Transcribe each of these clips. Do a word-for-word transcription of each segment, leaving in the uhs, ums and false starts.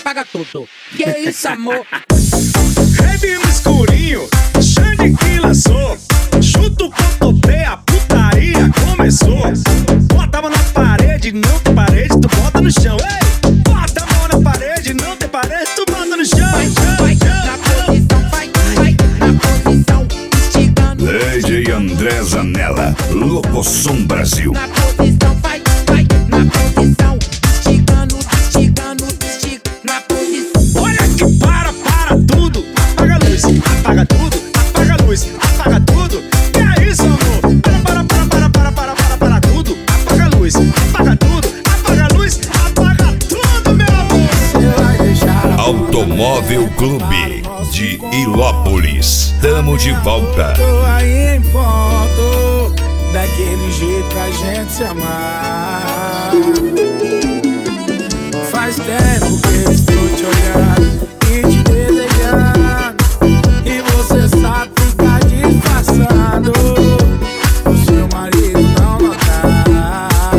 apaga tudo. Que isso, amor? Rave no escurinho, Xande que lançou. Chuta o pontapé, a putaria começou. Bota a mão na parede, não tem parede, tu bota no chão. Ei! Bota a mão na parede, não tem parede, tu bota no chão. Vai, vai, na posição, vai, vai, na posição, esticando. D J André Zanella, Locosom Brasil. Na posição, vai, vai, na posição, esticando, esticando, esticando, na posição. Olha que para, para tudo. Apaga a luz, apaga tudo. Apaga a luz, apaga tudo. Que é isso, amor? Para, para, para, para, para, para, para, para tudo. Apaga a luz, apaga tudo. Apaga a luz, apaga tudo, meu amor. Automóvel Clube de Ilópolis. Tamo de volta. Tô aí em ponto, daquele jeito pra gente se amar. Faz tempo que eu estou te olhando e te desejando, e você sabe ficar disfarçando. O seu marido não notar.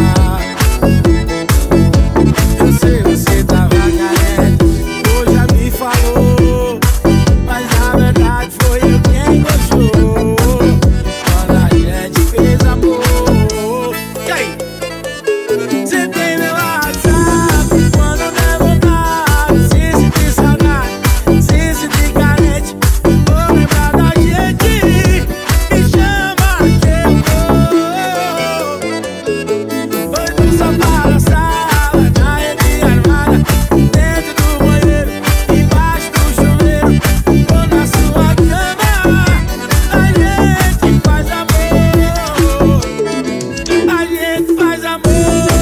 Eu sei, você tava carente, hoje já me falou, mas na verdade foi eu quem gostou quando a gente fez amor. E aí? Você tem meu WhatsApp, quando eu der vontade, se sentir saudade, se sentir carente, vou lembrar da gente, me chama que eu vou. Foi no sofá da sala, na rede armada, dentro do banheiro, embaixo do chuveiro, ou na sua cama, a gente faz amor, a gente faz amor.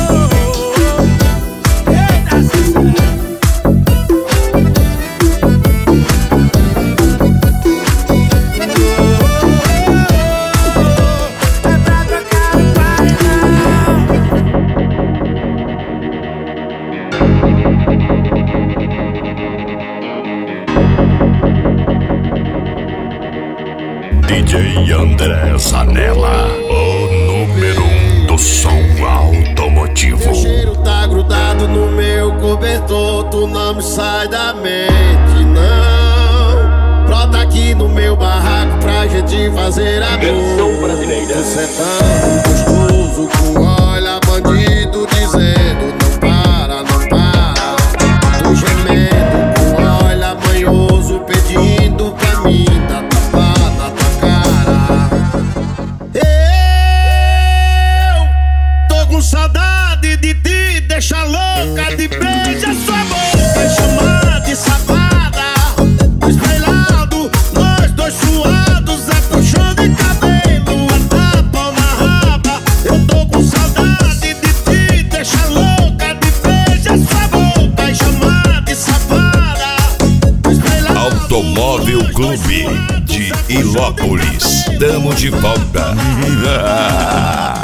Eita, sincero. É pra trocar o paredão. D J André Zanella, o número um do som automotivo. Teu cheiro tá grudado no meu cobertor, tu não me sai da mente, não. Brota aqui no meu barraco pra gente fazer amor. Tu cê é tão gostoso, com olha bandido dizendo não para, não para. Tu gemendo, com olha manhoso pedindo pra mim dar tapa na tua cara. Eu tô com saudade de te deixar louca, de beijar sua boca e chamar de safada. Estrelado, nós dois suados, é puxão de cabelo, a tapa na raba. Eu tô com saudade de te deixar louca, de beijar sua boca e chamar de safada. Estrelado, Automóvel Clube de Ilópolis. Tamo de volta.